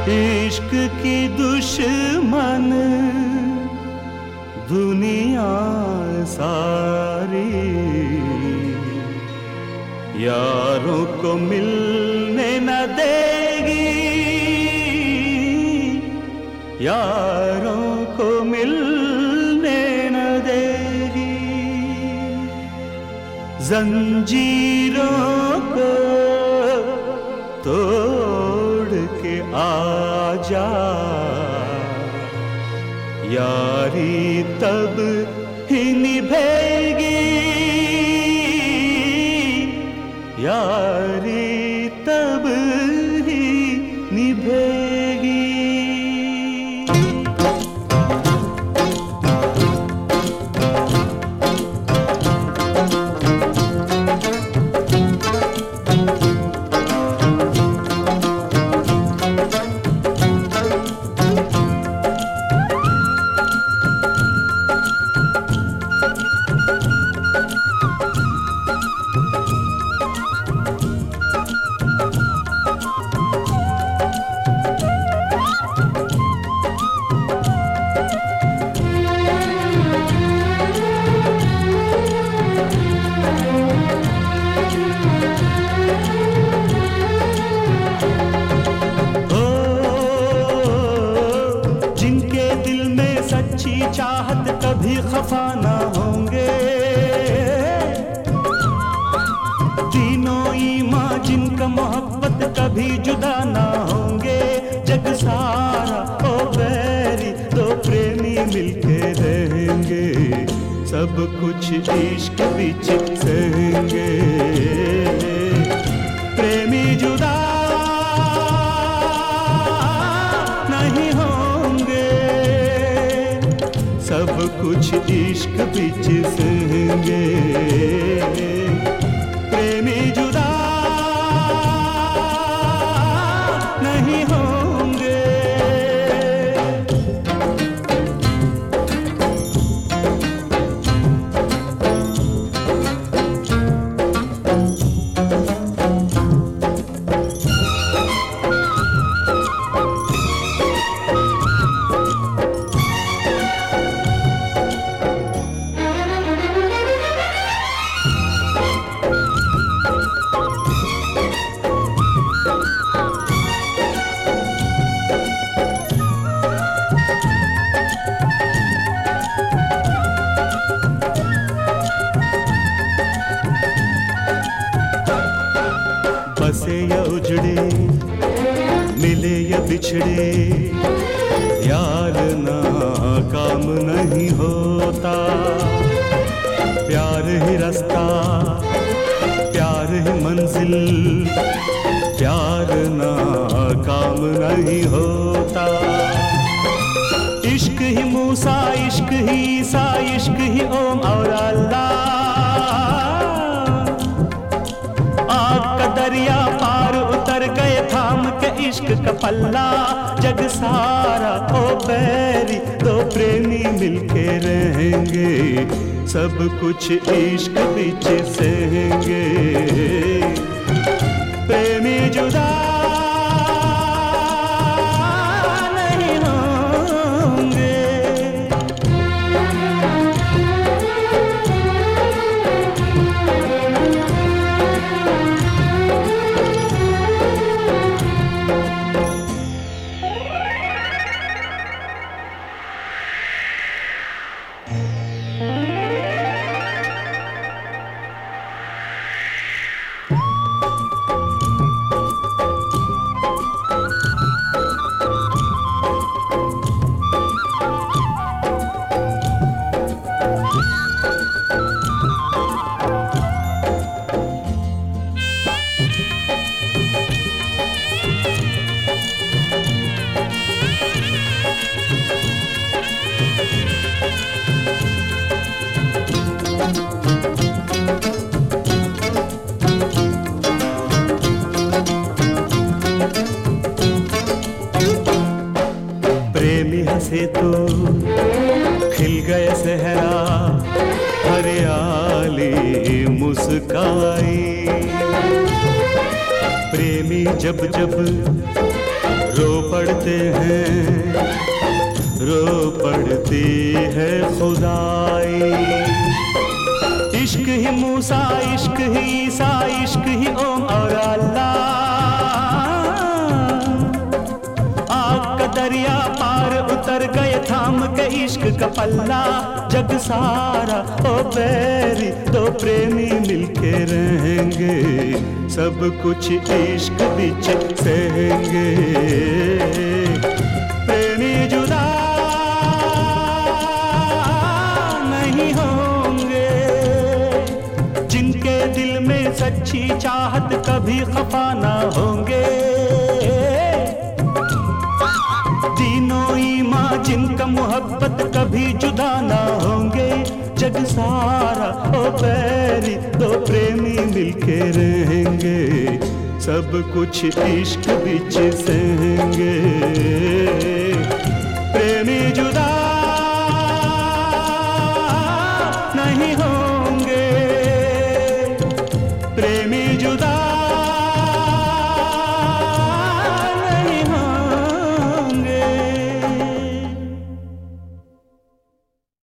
इश्क की दुश्मन दुनिया सारी, यारों को मिलने न देगी, यारों को मिलने न देगी। जंजीरों को तोड़ के आजा, यारी तब ही निभेगी, यारी तब ही निभेगी। सच्ची चाहत कभी खफा ना होंगे, तीनों ईमान जिनका मोहब्बत कभी जुदा ना होंगे। जग सारा ओ बैरी दो प्रेमी मिलके रहेंगे, सब कुछ इश्क बीच सहेंगे। प्रेमी जुदा नहीं होंगे, सब कुछ इश्क बीच सहेंगे। प्रेमी जुदा नहीं होंगे। बसे या उजड़े, मिले या बिछड़े, यार ना काम नहीं होता। प्यार ही रास्ता, प्यार ही मंजिल, प्यार ना काम नहीं होता। इश्क ही मूसा, इश्क ही ईसा, इश्क ही ओम और अल्लाह। आग का दरिया पार उतर गए थाम के इश्क का पल्ला। जग सारा ओ बैरी दो प्रेमी मिलके रहेंगे, सब कुछ इश्क बीच सहेंगे। प्रेमी जुदा नहीं होंगे। प्रेमी हंसे तो खिल गए सहरा, हरियाली मुस्काई। प्रेमी जब जब रो पड़ते हैं, रो पड़ती है खुदाई। इश्क ही मूसा, इश्क ही ईसा, इश्क ही ओम और अल्लाह। आग का दरिया पार उतर गए थाम के इश्क का पल्ला। जग सारा ओ बैरी दो प्रेमी मिलके रहेंगे, सब कुछ इश्क बिच सहेंगे। प्रेमी जुदा नहीं होंगे, जिनके दिल में सच्ची चाहत कभी खफा ना होंगे। दीनो ईमान जिनका मोहब्बत कभी जुदा ना होंगे। जग सारा ओ बैरी दो प्रेमी मिलके रहेंगे, सब कुछ इश्क बिच सहेंगे।